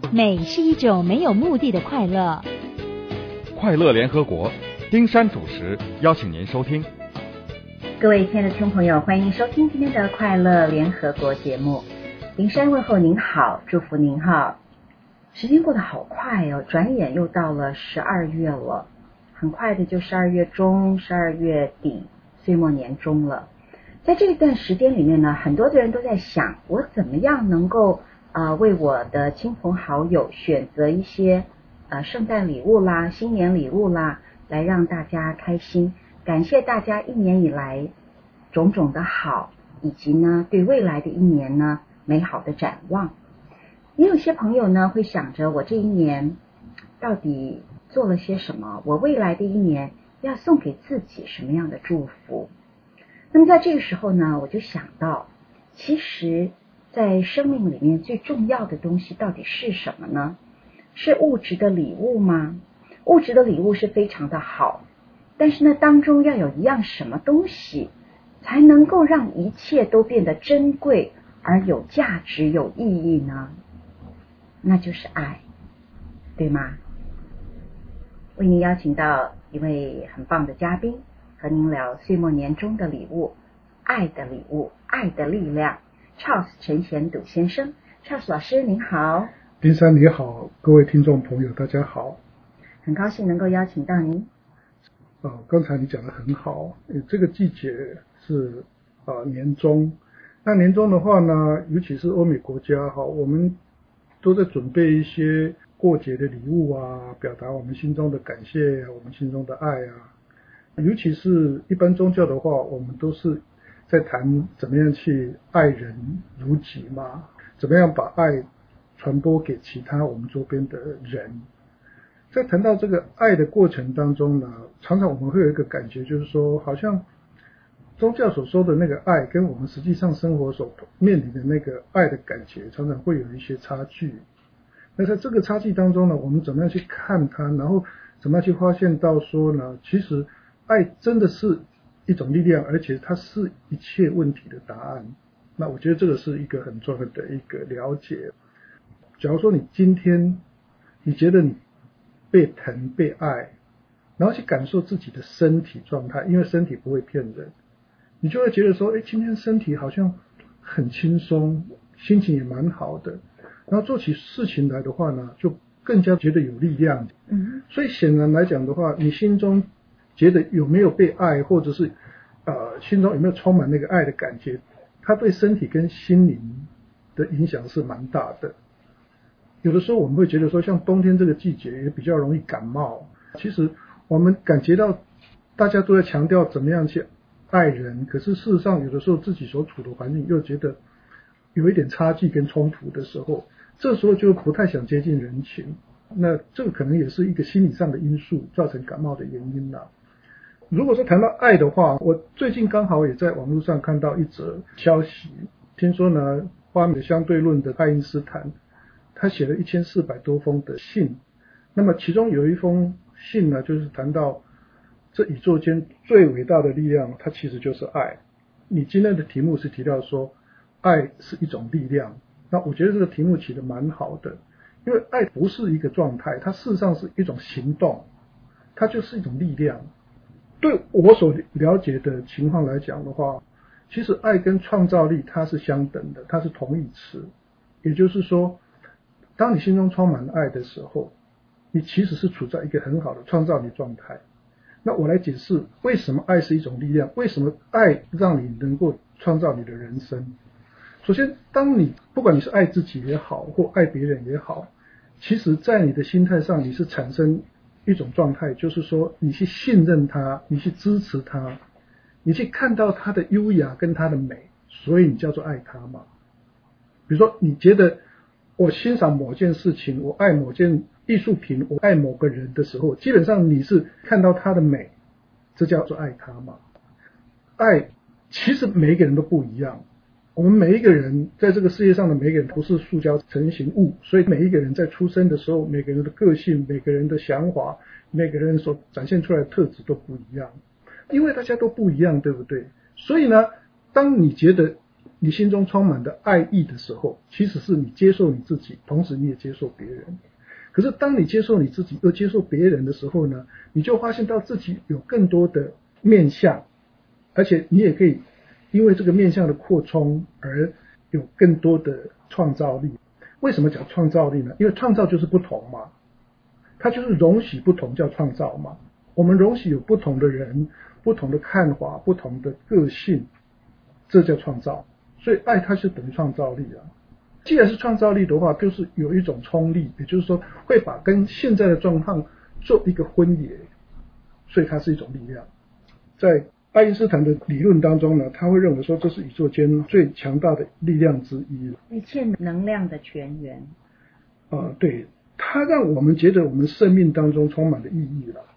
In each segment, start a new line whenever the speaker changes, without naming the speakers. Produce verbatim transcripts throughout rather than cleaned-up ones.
美是一种没有目的的快乐。
快乐联合国，丁山主持，邀请您收听。
各位亲爱的听众朋友，欢迎收听今天的快乐联合国节目。丁山问候您好，祝福您哈。时间过得好快哦，转眼又到了十二月了，很快的就十二月中、十二月底，岁末年终了。在这段时间里面呢，很多的人都在想，我怎么样能够呃为我的亲朋好友选择一些呃圣诞礼物啦、新年礼物啦，来让大家开心。感谢大家一年以来种种的好，以及呢对未来的一年呢美好的展望。也有些朋友呢会想着，我这一年到底做了些什么？我未来的一年要送给自己什么样的祝福？那么在这个时候呢，我就想到，其实在生命里面最重要的东西到底是什么呢？是物质的礼物吗？物质的礼物是非常的好，但是呢，当中要有一样什么东西才能够让一切都变得珍贵而有价值有意义呢？那就是爱，对吗？为您邀请到一位很棒的嘉宾，和您聊岁末年终的礼物，爱的礼物，爱的力量。Charles 陈贤笃先生 ，Charles 老师您好。
丁山你好，各位听众朋友大家好。
很高兴能够邀请到您。
哦，刚才你讲得很好，这个季节是啊年终。那年终的话呢，尤其是欧美国家哈，我们都在准备一些过节的礼物啊，表达我们心中的感谢啊，我们心中的爱啊。尤其是一般宗教的话，我们都是在谈怎么样去爱人如己嘛，怎么样把爱传播给其他我们周边的人。在谈到这个爱的过程当中呢，常常我们会有一个感觉，就是说好像宗教所说的那个爱跟我们实际上生活所面临的那个爱的感觉常常会有一些差距。那在这个差距当中呢，我们怎么样去看它，然后怎么样去发现到说呢，其实爱真的是一种力量，而且它是一切问题的答案。那我觉得这个是一个很重要的一个了解。假如说你今天你觉得你被疼被爱，然后去感受自己的身体状态，因为身体不会骗人，你就会觉得说，哎，今天身体好像很轻松，心情也蛮好的，然后做起事情来的话呢，就更加觉得有力量。嗯，所以显然来讲的话，你心中觉得有没有被爱，或者是呃心中有没有充满那个爱的感觉，它对身体跟心灵的影响是蛮大的。有的时候我们会觉得说，像冬天这个季节也比较容易感冒，其实我们感觉到大家都在强调怎么样去爱人，可是事实上有的时候自己所处的环境又觉得有一点差距跟冲突的时候，这时候就不太想接近人群。那这个可能也是一个心理上的因素造成感冒的原因啦。如果说谈到爱的话，我最近刚好也在网络上看到一则消息，听说呢，发明相对论的爱因斯坦他写了一千四百多封的信，那么其中有一封信呢，就是谈到这宇宙间最伟大的力量，它其实就是爱。你今天的题目是提到说爱是一种力量，那我觉得这个题目起得蛮好的，因为爱不是一个状态，它事实上是一种行动，它就是一种力量。对我所了解的情况来讲的话，其实爱跟创造力它是相等的，它是同义词。也就是说，当你心中充满爱的时候，你其实是处在一个很好的创造力状态。那我来解释为什么爱是一种力量，为什么爱让你能够创造你的人生。首先，当你不管你是爱自己也好，或爱别人也好，其实在你的心态上你是产生一种状态，就是说你去信任他，你去支持他，你去看到他的优雅跟他的美，所以你叫做爱他嘛。比如说你觉得我欣赏某件事情，我爱某件艺术品，我爱某个人的时候，基本上你是看到他的美，这叫做爱他嘛。爱其实每一个人都不一样，我们每一个人在这个世界上的每一个人都是塑胶成型物，所以每一个人在出生的时候，每个人的个性，每个人的想法，每个人所展现出来的特质都不一样，因为大家都不一样，对不对？所以呢，当你觉得你心中充满的爱意的时候，其实是你接受你自己，同时你也接受别人。可是当你接受你自己又接受别人的时候呢，你就发现到自己有更多的面向，而且你也可以因为这个面向的扩充而有更多的创造力。为什么讲创造力呢？因为创造就是不同嘛，它就是容许不同叫创造嘛。我们容许有不同的人，不同的看法，不同的个性，这叫创造。所以爱它是等于创造力啊。既然是创造力的话，就是有一种冲力，也就是说会把跟现在的状况做一个分野，所以它是一种力量。在爱因斯坦的理论当中呢，他会认为说这是宇宙间最强大的力量之一，
一切能量的泉源。
呃，对，它让我们觉得我们生命当中充满了意义了。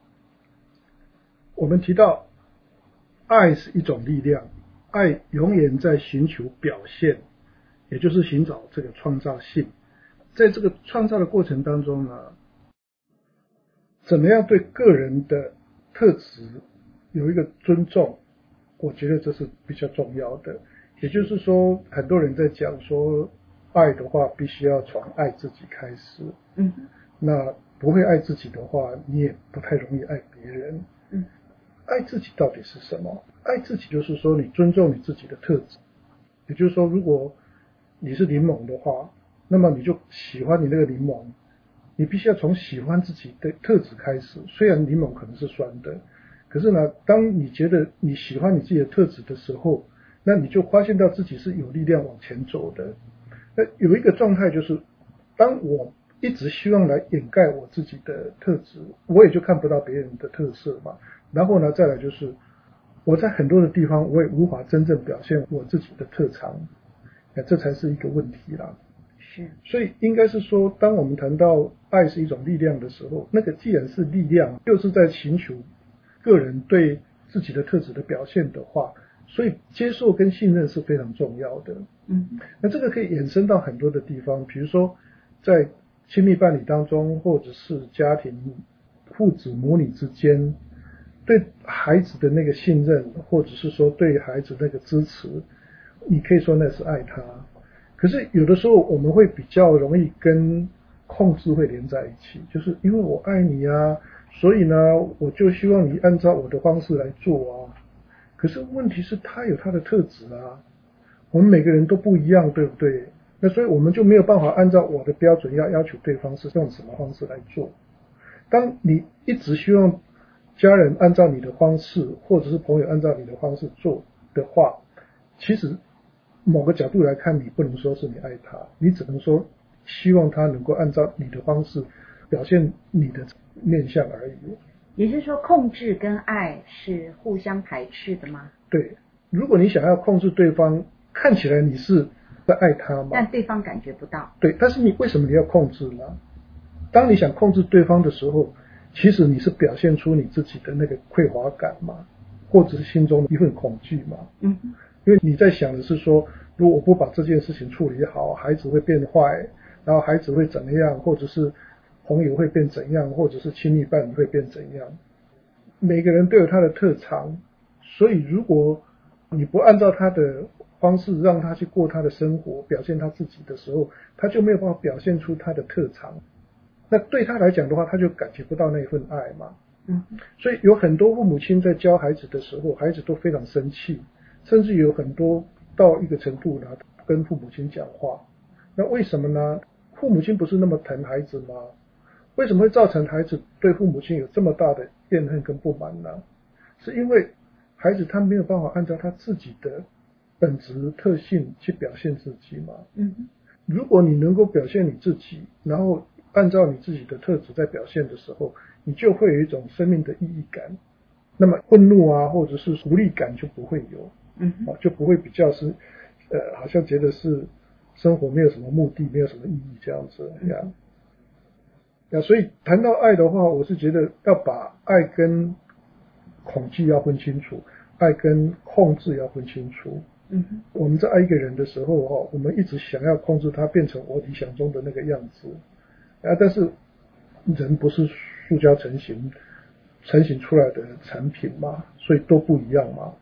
我们提到爱是一种力量，爱永远在寻求表现，也就是寻找这个创造性。在这个创造的过程当中呢，怎么样对个人的特质有一个尊重，我觉得这是比较重要的。也就是说，很多人在讲说爱的话必须要从爱自己开始，
嗯，
那不会爱自己的话，你也不太容易爱别人。
嗯，
爱自己到底是什么？爱自己就是说你尊重你自己的特质，也就是说如果你是柠檬的话，那么你就喜欢你那个柠檬，你必须要从喜欢自己的特质开始。虽然柠檬可能是酸的，可是呢，当你觉得你喜欢你自己的特质的时候，那你就发现到自己是有力量往前走的。那有一个状态就是，当我一直希望来掩盖我自己的特质，我也就看不到别人的特色嘛。然后呢，再来就是我在很多的地方我也无法真正表现我自己的特长，这才是一个问题啦。
是，
所以应该是说，当我们谈到爱是一种力量的时候，那个既然是力量，又是在寻求个人对自己的特质的表现的话，所以接受跟信任是非常重要的。
嗯，
那这个可以衍生到很多的地方，比如说在亲密伴侣当中，或者是家庭父子母女之间，对孩子的那个信任，或者是说对孩子那个支持，你可以说那是爱他。可是有的时候我们会比较容易跟控制会连在一起，就是因为我爱你啊，所以呢我就希望你按照我的方式来做啊。可是问题是他有他的特质啊，我们每个人都不一样，对不对？那所以我们就没有办法按照我的标准要要求对方是用什么方式来做。当你一直希望家人按照你的方式，或者是朋友按照你的方式做的话，其实某个角度来看，你不能说是你爱他，你只能说希望他能够按照你的方式表现你的面向而已。
也就是说，控制跟爱是互相排斥的吗？
对，如果你想要控制对方，看起来你是在爱他嘛，
但对方感觉不到。
对，但是你为什么你要控制呢？当你想控制对方的时候，其实你是表现出你自己的那个匮乏感嘛，或者是心中的一份恐惧嘛。
嗯，
因为你在想的是说，如果我不把这件事情处理好，孩子会变坏，然后孩子会怎么样，或者是朋友会变怎样，或者是亲密伴侣会变怎样。每个人都有他的特长，所以如果你不按照他的方式让他去过他的生活，表现他自己的时候，他就没有办法表现出他的特长。那对他来讲的话，他就感觉不到那份爱嘛。
嗯，
所以有很多父母亲在教孩子的时候，孩子都非常生气，甚至有很多到一个程度呢，跟父母亲讲话。那为什么呢？父母亲不是那么疼孩子吗？为什么会造成孩子对父母亲有这么大的怨恨跟不满呢？是因为孩子他没有办法按照他自己的本质特性去表现自己嘛。
嗯，
如果你能够表现你自己，然后按照你自己的特质在表现的时候，你就会有一种生命的意义感，那么愤怒啊或者是无力感就不会有。
嗯，
就不会比较是呃，好像觉得是生活没有什么目的，没有什么意义这样子呀。呀，所以谈到爱的话，我是觉得要把爱跟恐惧要分清楚，爱跟控制要分清楚。
嗯，
我们在爱一个人的时候哈，我们一直想要控制他变成我理想中的那个样子啊，但是人不是塑胶成型成型出来的产品嘛，所以都不一样嘛。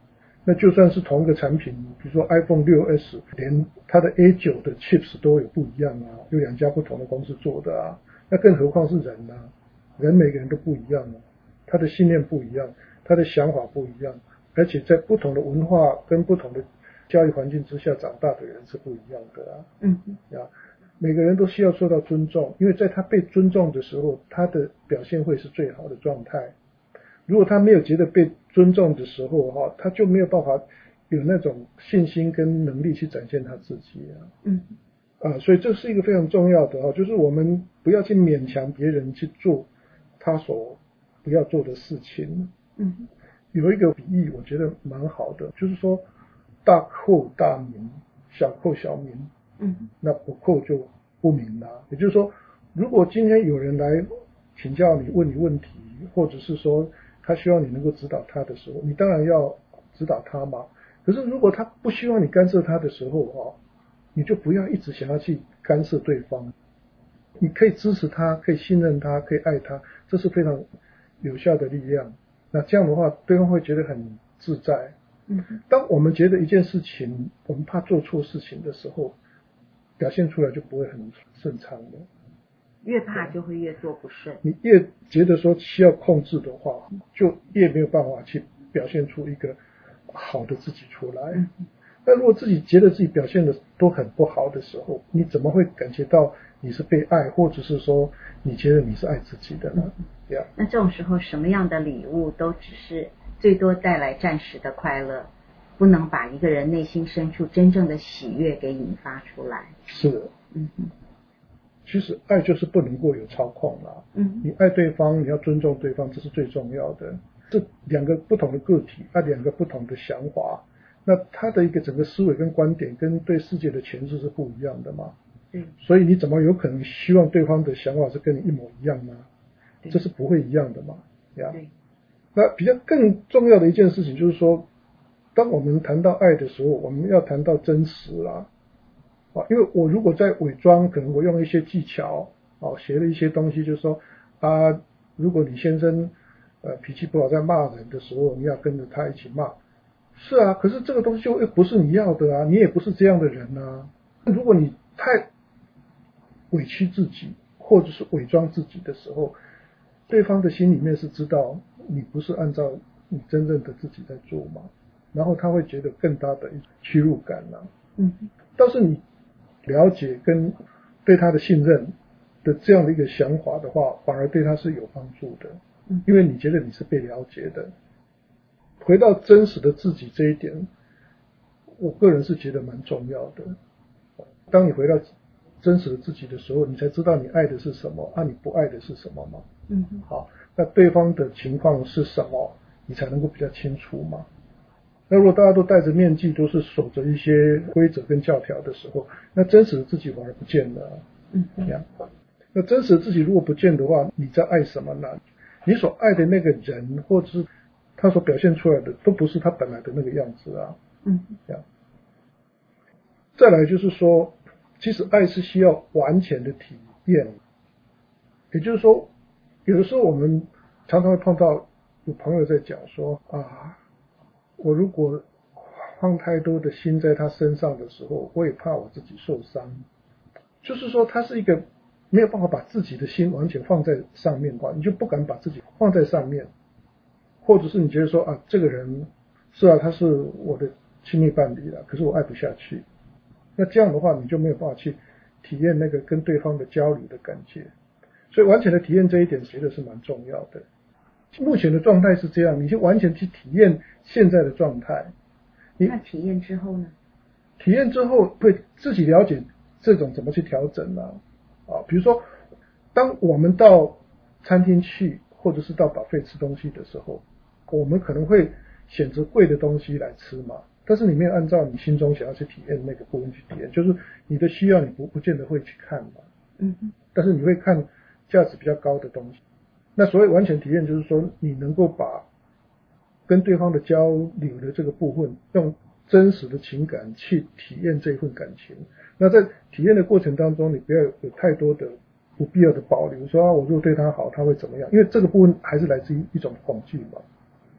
那就算是同一个产品，比如说 iPhone 六 S， 连它的 A 九 的 chips 都有不一样啊，有两家不同的公司做的啊，那更何况是人啊，人每个人都不一样啊，他的信念不一样，他的想法不一样，而且在不同的文化跟不同的教育环境之下长大的人是不一样的啊。
嗯
啊，每个人都需要受到尊重，因为在他被尊重的时候，他的表现会是最好的状态。如果他没有觉得被尊重的时候哈，他就没有办法有那种信心跟能力去展现他自己啊。
嗯
啊，所以这是一个非常重要的哈，就是我们不要去勉强别人去做他所不要做的事情。
嗯，
有一个比喻我觉得蛮好的，就是说大寇大民，小寇小民。
嗯，
那不寇就不民啦。也就是说，如果今天有人来请教你、问你问题，或者是说他希望你能够指导他的时候，你当然要指导他嘛。可是如果他不希望你干涉他的时候哦，你就不要一直想要去干涉对方。你可以支持他，可以信任他，可以爱他，这是非常有效的力量。那这样的话，对方会觉得很自在。
嗯，
当我们觉得一件事情，我们怕做错事情的时候，表现出来就不会很顺畅的。
越怕就会越做不顺。
你越觉得说需要控制的话，就越没有办法去表现出一个好的自己出来。
嗯，
那如果自己觉得自己表现的都很不好的时候，你怎么会感觉到你是被爱，或者是说你觉得你是爱自己的呢？
嗯
yeah.
那这种时候什么样的礼物都只是最多带来暂时的快乐，不能把一个人内心深处真正的喜悦给引发出来。
是的。
嗯哼，
其实爱就是不能够有操控啦。
嗯，
你爱对方，你要尊重对方，这是最重要的。这两个不同的个体，啊，两个不同的想法，那他的一个整个思维跟观点跟对世界的诠释是不一样的嘛。
对，
所以你怎么有可能希望对方的想法是跟你一模一样呢？这是不会一样的嘛。呀，
对。
那比较更重要的一件事情就是说，当我们谈到爱的时候，我们要谈到真实啦。啊，因为我如果在伪装，可能我用一些技巧，啊，写了一些东西，就是说啊，如果你先生呃脾气不好，在骂人的时候，你要跟着他一起骂。是啊，可是这个东西就不是你要的啊，你也不是这样的人啊。如果你太委屈自己，或者是伪装自己的时候，对方的心里面是知道你不是按照你真正的自己在做嘛，然后他会觉得更大的屈辱感啊。
嗯，
但是你了解跟对他的信任的这样的一个想法的话，反而对他是有帮助的。
嗯，
因为你觉得你是被了解的。回到真实的自己这一点，我个人是觉得蛮重要的。当你回到真实的自己的时候，你才知道你爱的是什么，啊，你不爱的是什么嘛。
嗯，
好，那对方的情况是什么，你才能够比较清楚嘛。那如果大家都戴着面具，都是守着一些规则跟教条的时候，那真实的自己反而不见了。
嗯，
这样。那真实的自己如果不见的话，你在爱什么呢？你所爱的那个人，或者是他所表现出来的，都不是他本来的那个样子啊。
嗯，
这样。再来就是说，其实爱是需要完全的体验，也就是说，有的时候我们常常会碰到有朋友在讲说啊，我如果放太多的心在他身上的时候，我也怕我自己受伤。就是说，他是一个没有办法把自己的心完全放在上面的话，你就不敢把自己放在上面，或者是你觉得说啊，这个人是啊，他是我的亲密伴侣了，可是我爱不下去。那这样的话，你就没有办法去体验那个跟对方的交流的感觉。所以完全的体验这一点，觉得是蛮重要的。目前的状态是这样，你就完全去体验现在的状态。
那体验之后呢？
体验之后会自己了解这种怎么去调整呢？啊，比如说，当我们到餐厅去，或者是到 buffet 吃东西的时候，我们可能会选择贵的东西来吃嘛。但是你没有按照你心中想要去体验那个部分去体验，就是你的需要你不不见得会去看嘛。
嗯，
但是你会看价值比较高的东西。那所谓完全体验，就是说你能够把跟对方的交流的这个部分，用真实的情感去体验这一份感情。那在体验的过程当中，你不要有太多的不必要的保留，说啊，我如果对他好，他会怎么样？因为这个部分还是来自于一种恐惧嘛。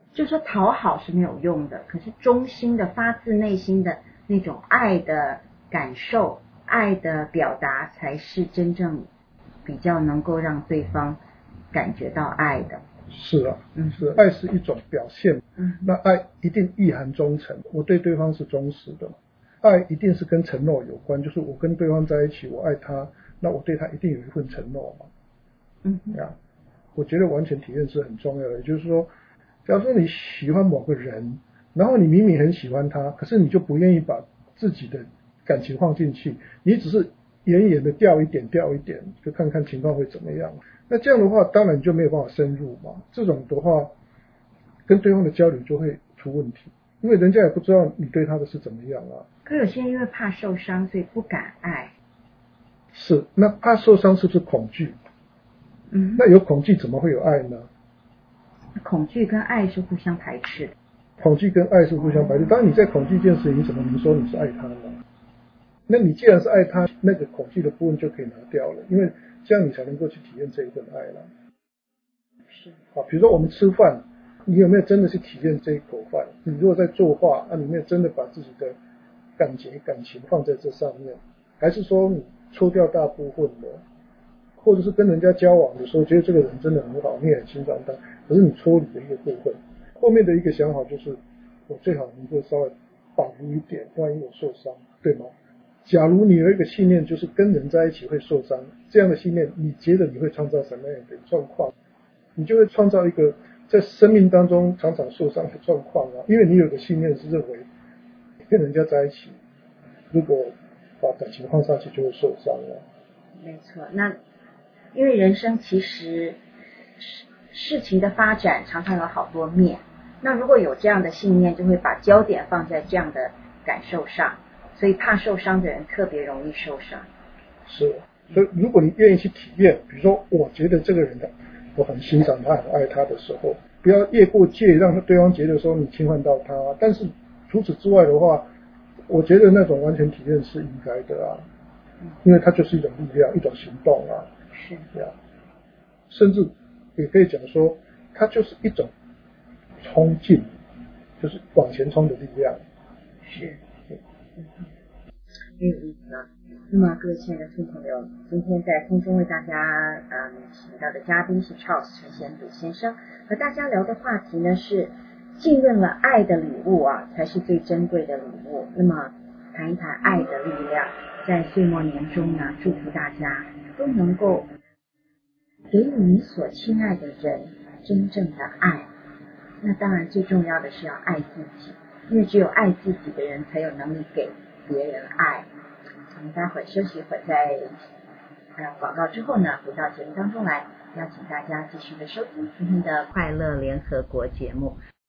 就说讨好是没有用的，可是衷心的发自内心的那种爱的感受、爱的表达，才是真正比较能够让对方感觉到爱的。
是啊，
嗯，
是爱是一种表现，
嗯，
那爱一定意含忠诚，我对对方是忠实的，爱一定是跟承诺有关，就是我跟对方在一起，我爱他，那我对他一定有一份承诺嘛，
嗯
呀，我觉得完全体验是很重要的，也就是说，假如说你喜欢某个人，然后你明明很喜欢他，可是你就不愿意把自己的感情放进去，你只是远远的掉一点掉一点，就看看情况会怎么样。那这样的话，当然就没有办法深入嘛。这种的话，跟对方的交流就会出问题，因为人家也不知道你对他的是怎么样啊。
可有些人因为怕受伤，所以不敢爱。
是，那怕受伤是不是恐惧？
嗯，
那有恐惧怎么会有爱呢？
恐惧跟爱是互相排斥的。
恐惧跟爱是互相排斥。当你在恐惧一件事情，你怎么能说你是爱他呢？那你既然是爱他，那个恐惧的部分就可以拿掉了，因为这样你才能够去体验这一份爱了。
是。
好，比如说我们吃饭，你有没有真的去体验这一口饭？你如果在作画，啊，你没有真的把自己的感觉、感情放在这上面，还是说你抽掉大部分的，或者是跟人家交往的时候，觉得这个人真的很好，你也很欣赏他，可是你抽离的一个部分，后面的一个想法就是，我最好能够稍微保护一点，万一我受伤，对吗？假如你有一个信念，就是跟人在一起会受伤，这样的信念，你觉得你会创造什么样的状况？你就会创造一个在生命当中常常受伤的状况啊，因为你有个信念是认为跟人家在一起，如果把感情放上去就会受伤了。
没错，那因为人生其实事情的发展常常有好多面，那如果有这样的信念，就会把焦点放在这样的感受上，所以怕受伤的人特别容易受伤。
是，所以如果你愿意去体验，比如说我觉得这个人的我很欣赏他，很爱他的时候，不要越过界，让对方觉得说你侵犯到他。但是除此之外的话，我觉得那种完全体验是应该的啊，因为它就是一种力量，一种行动啊，
是
这样，甚至也可以讲说，它就是一种冲劲，就是往前冲的力量。
是，嗯，很有意思啊。那么各位亲爱的听众朋友，今天在空中为大家嗯请到的嘉宾是 Charles 陈贤祖先生，和大家聊的话题呢是浸润了爱的礼物啊，才是最珍贵的礼物。那么谈一谈爱的力量，在岁末年终呢，祝福大家都能够给予你所亲爱的人真正的爱。那当然最重要的是要爱自己，因为只有爱自己的人才有能力给别人爱。我们待会儿休息一会儿，在呃广告之后呢，回到节目当中来，邀请大家继续的收听今天的快乐联合国节目。